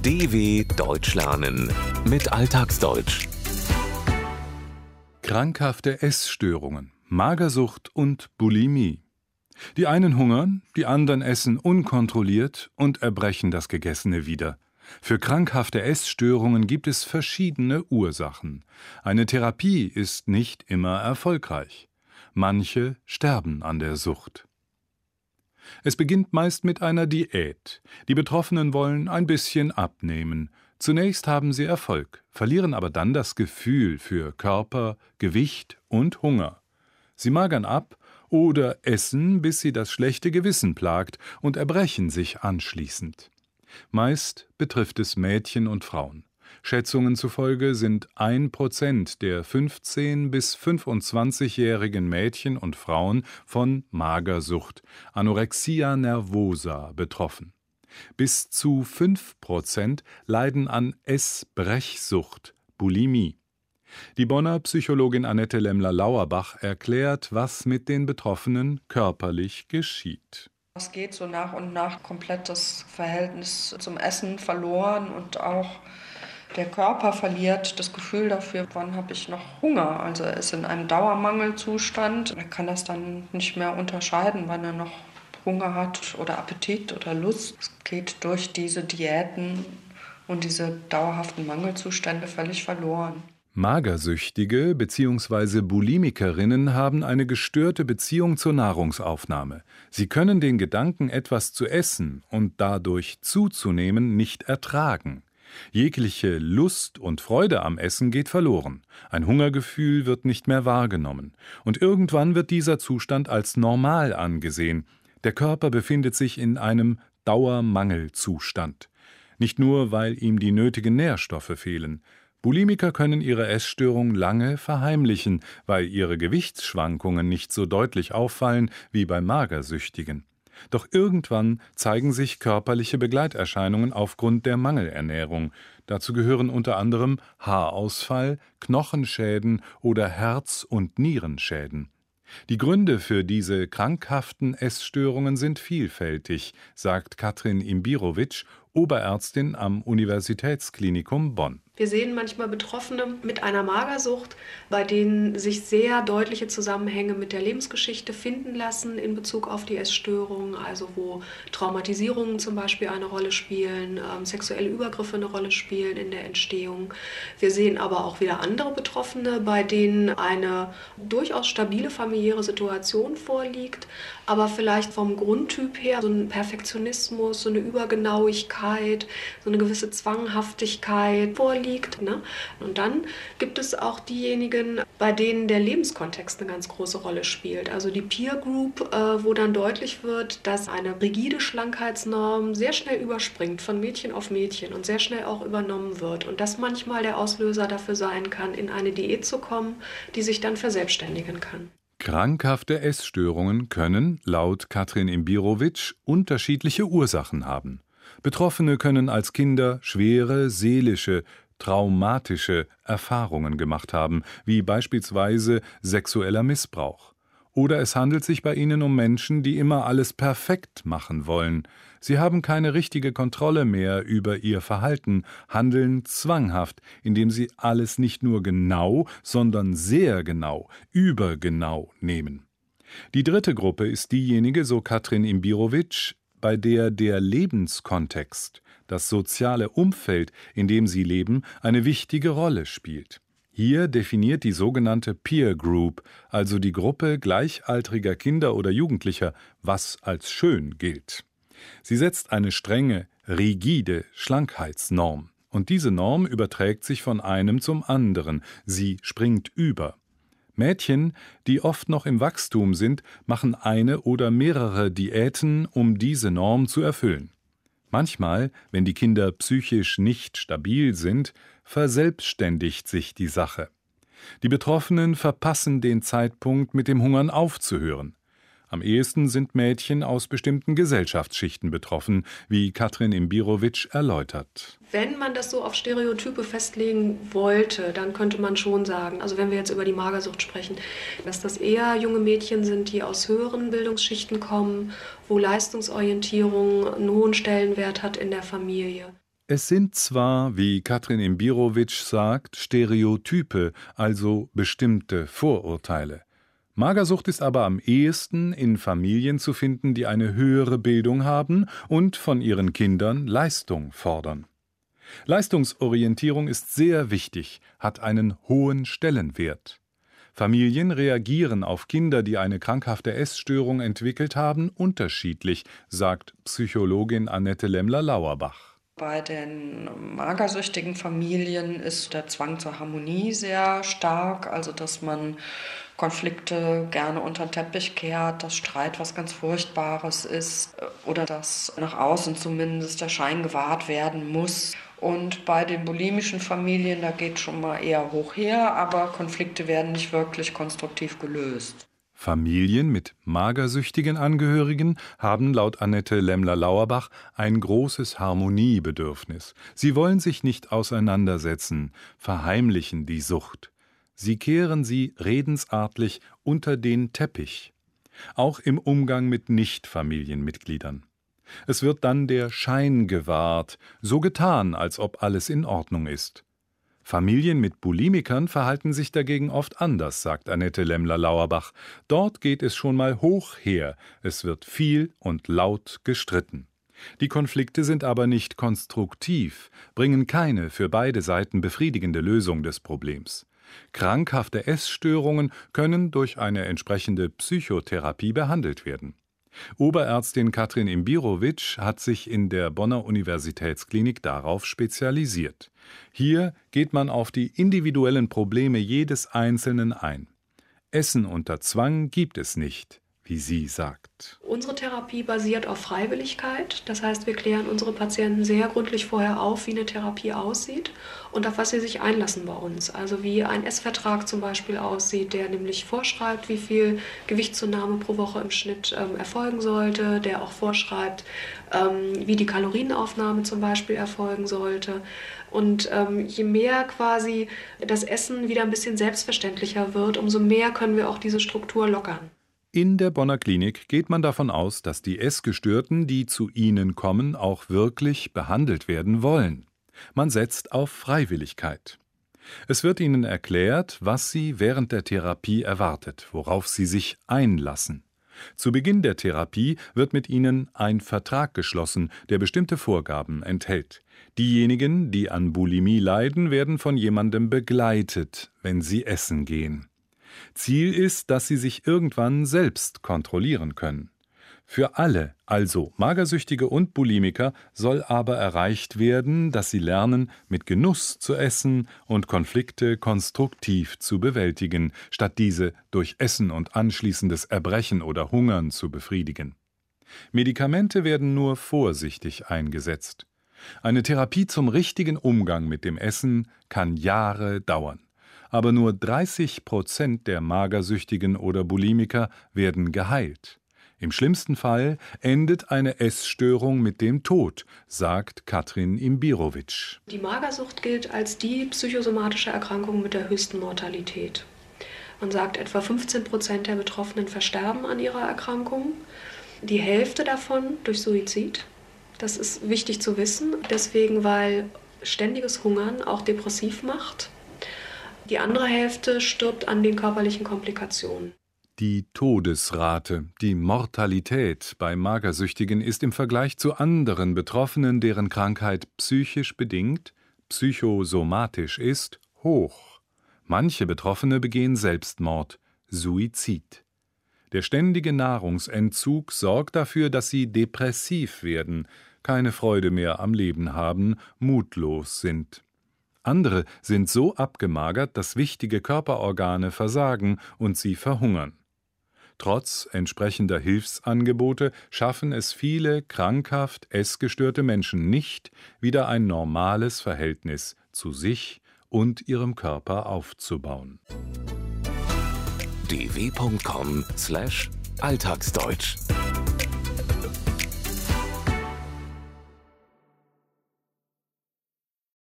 DW Deutsch lernen mit Alltagsdeutsch. Krankhafte Essstörungen, Magersucht und Bulimie. Die einen hungern, die anderen essen unkontrolliert und erbrechen das Gegessene wieder. Für krankhafte Essstörungen gibt es verschiedene Ursachen. Eine Therapie ist nicht immer erfolgreich. Manche sterben an der Sucht. Es beginnt meist mit einer Diät. Die Betroffenen wollen ein bisschen abnehmen. Zunächst haben sie Erfolg, verlieren aber dann das Gefühl für Körper, Gewicht und Hunger. Sie magern ab oder essen, bis sie das schlechte Gewissen plagt und erbrechen sich anschließend. Meist betrifft es Mädchen und Frauen. Schätzungen zufolge sind 1% der 15- bis 25-jährigen Mädchen und Frauen von Magersucht, Anorexia nervosa, betroffen. Bis zu 5% leiden an Essbrechsucht, Bulimie. Die Bonner Psychologin Annette Lemmler-Lauerbach erklärt, was mit den Betroffenen körperlich geschieht. Es geht so nach und nach komplett das Verhältnis zum Essen verloren und auch der Körper verliert das Gefühl dafür, wann habe ich noch Hunger. Also er ist in einem Dauermangelzustand. Er kann das dann nicht mehr unterscheiden, wann er noch Hunger hat oder Appetit oder Lust. Es geht durch diese Diäten und diese dauerhaften Mangelzustände völlig verloren. Magersüchtige bzw. Bulimikerinnen haben eine gestörte Beziehung zur Nahrungsaufnahme. Sie können den Gedanken, etwas zu essen und dadurch zuzunehmen, nicht ertragen. Jegliche Lust und Freude am Essen geht verloren. Ein Hungergefühl wird nicht mehr wahrgenommen. Und irgendwann wird dieser Zustand als normal angesehen. Der Körper befindet sich in einem Dauermangelzustand. Nicht nur, weil ihm die nötigen Nährstoffe fehlen. Bulimiker können ihre Essstörung lange verheimlichen, weil ihre Gewichtsschwankungen nicht so deutlich auffallen wie bei Magersüchtigen. Doch irgendwann zeigen sich körperliche Begleiterscheinungen aufgrund der Mangelernährung. Dazu gehören unter anderem Haarausfall, Knochenschäden oder Herz- und Nierenschäden. Die Gründe für diese krankhaften Essstörungen sind vielfältig, sagt Katrin Imbirovic, Oberärztin am Universitätsklinikum Bonn. Wir sehen manchmal Betroffene mit einer Magersucht, bei denen sich sehr deutliche Zusammenhänge mit der Lebensgeschichte finden lassen in Bezug auf die Essstörung, also wo Traumatisierungen zum Beispiel eine Rolle spielen, sexuelle Übergriffe eine Rolle spielen in der Entstehung. Wir sehen aber auch wieder andere Betroffene, bei denen eine durchaus stabile familiäre Situation vorliegt, aber vielleicht vom Grundtyp her so ein Perfektionismus, so eine Übergenauigkeit, so eine gewisse Zwanghaftigkeit vorliegt. Und dann gibt es auch diejenigen, bei denen der Lebenskontext eine ganz große Rolle spielt. Also die Peer Group, wo dann deutlich wird, dass eine rigide Schlankheitsnorm sehr schnell überspringt von Mädchen auf Mädchen und sehr schnell auch übernommen wird. Und das manchmal der Auslöser dafür sein kann, in eine Diät zu kommen, die sich dann verselbstständigen kann. Krankhafte Essstörungen können, laut Katrin Imbirovic, unterschiedliche Ursachen haben. Betroffene können als Kinder schwere seelische, traumatische Erfahrungen gemacht haben, wie beispielsweise sexueller Missbrauch. Oder es handelt sich bei ihnen um Menschen, die immer alles perfekt machen wollen. Sie haben keine richtige Kontrolle mehr über ihr Verhalten, handeln zwanghaft, indem sie alles nicht nur genau, sondern sehr genau, übergenau nehmen. Die dritte Gruppe ist diejenige, so Katrin Imbirovic, bei der der Lebenskontext, das soziale Umfeld, in dem sie leben, eine wichtige Rolle spielt. Hier definiert die sogenannte Peer Group, also die Gruppe gleichaltriger Kinder oder Jugendlicher, was als schön gilt. Sie setzt eine strenge, rigide Schlankheitsnorm. Und diese Norm überträgt sich von einem zum anderen. Sie springt über. Mädchen, die oft noch im Wachstum sind, machen eine oder mehrere Diäten, um diese Norm zu erfüllen. Manchmal, wenn die Kinder psychisch nicht stabil sind, verselbstständigt sich die Sache. Die Betroffenen verpassen den Zeitpunkt, mit dem Hungern aufzuhören. Am ehesten sind Mädchen aus bestimmten Gesellschaftsschichten betroffen, wie Katrin Imbirovic erläutert. Wenn man das so auf Stereotype festlegen wollte, dann könnte man schon sagen, also wenn wir jetzt über die Magersucht sprechen, dass das eher junge Mädchen sind, die aus höheren Bildungsschichten kommen, wo Leistungsorientierung einen hohen Stellenwert hat in der Familie. Es sind zwar, wie Katrin Imbirowitsch sagt, Stereotype, also bestimmte Vorurteile. Magersucht ist aber am ehesten in Familien zu finden, die eine höhere Bildung haben und von ihren Kindern Leistung fordern. Leistungsorientierung ist sehr wichtig, hat einen hohen Stellenwert. Familien reagieren auf Kinder, die eine krankhafte Essstörung entwickelt haben, unterschiedlich, sagt Psychologin Annette Lemmler-Lauerbach. Bei den magersüchtigen Familien ist der Zwang zur Harmonie sehr stark, also dass man Konflikte gerne unter den Teppich kehrt, dass Streit was ganz Furchtbares ist oder dass nach außen zumindest der Schein gewahrt werden muss. Und bei den bulimischen Familien, da geht schon mal eher hoch her, aber Konflikte werden nicht wirklich konstruktiv gelöst. Familien mit magersüchtigen Angehörigen haben laut Annette Lemmler-Lauerbach ein großes Harmoniebedürfnis. Sie wollen sich nicht auseinandersetzen, verheimlichen die Sucht. Sie kehren sie redensartlich unter den Teppich. Auch im Umgang mit Nicht-Familienmitgliedern. Es wird dann der Schein gewahrt, so getan, als ob alles in Ordnung ist. Familien mit Bulimikern verhalten sich dagegen oft anders, sagt Annette Lemmler-Lauerbach. Dort geht es schon mal hoch her, es wird viel und laut gestritten. Die Konflikte sind aber nicht konstruktiv, bringen keine für beide Seiten befriedigende Lösung des Problems. Krankhafte Essstörungen können durch eine entsprechende Psychotherapie behandelt werden. Oberärztin Katrin Imbirowitsch hat sich in der Bonner Universitätsklinik darauf spezialisiert. Hier geht man auf die individuellen Probleme jedes Einzelnen ein. Essen unter Zwang gibt es nicht, wie sie sagt. Unsere Therapie basiert auf Freiwilligkeit. Das heißt, wir klären unsere Patienten sehr gründlich vorher auf, wie eine Therapie aussieht und auf was sie sich einlassen bei uns. Also wie ein Essvertrag zum Beispiel aussieht, der nämlich vorschreibt, wie viel Gewichtszunahme pro Woche im Schnitt erfolgen sollte, der auch vorschreibt, wie die Kalorienaufnahme zum Beispiel erfolgen sollte. Und je mehr quasi das Essen wieder ein bisschen selbstverständlicher wird, umso mehr können wir auch diese Struktur lockern. In der Bonner Klinik geht man davon aus, dass die Essgestörten, die zu ihnen kommen, auch wirklich behandelt werden wollen. Man setzt auf Freiwilligkeit. Es wird ihnen erklärt, was sie während der Therapie erwartet, worauf sie sich einlassen. Zu Beginn der Therapie wird mit ihnen ein Vertrag geschlossen, der bestimmte Vorgaben enthält. Diejenigen, die an Bulimie leiden, werden von jemandem begleitet, wenn sie essen gehen. Ziel ist, dass sie sich irgendwann selbst kontrollieren können. Für alle, also Magersüchtige und Bulimiker, soll aber erreicht werden, dass sie lernen, mit Genuss zu essen und Konflikte konstruktiv zu bewältigen, statt diese durch Essen und anschließendes Erbrechen oder Hungern zu befriedigen. Medikamente werden nur vorsichtig eingesetzt. Eine Therapie zum richtigen Umgang mit dem Essen kann Jahre dauern. Aber nur 30% der Magersüchtigen oder Bulimiker werden geheilt. Im schlimmsten Fall endet eine Essstörung mit dem Tod, sagt Katrin Imbirowitsch. Die Magersucht gilt als die psychosomatische Erkrankung mit der höchsten Mortalität. Man sagt, etwa 15% der Betroffenen versterben an ihrer Erkrankung, die Hälfte davon durch Suizid. Das ist wichtig zu wissen, deswegen, weil ständiges Hungern auch depressiv macht. Die andere Hälfte stirbt an den körperlichen Komplikationen. Die Todesrate, die Mortalität bei Magersüchtigen ist im Vergleich zu anderen Betroffenen, deren Krankheit psychisch bedingt, psychosomatisch ist, hoch. Manche Betroffene begehen Selbstmord, Suizid. Der ständige Nahrungsentzug sorgt dafür, dass sie depressiv werden, keine Freude mehr am Leben haben, mutlos sind. Andere sind so abgemagert, dass wichtige Körperorgane versagen und sie verhungern. Trotz entsprechender Hilfsangebote schaffen es viele krankhaft essgestörte Menschen nicht, wieder ein normales Verhältnis zu sich und ihrem Körper aufzubauen. dw.com/alltagsdeutsch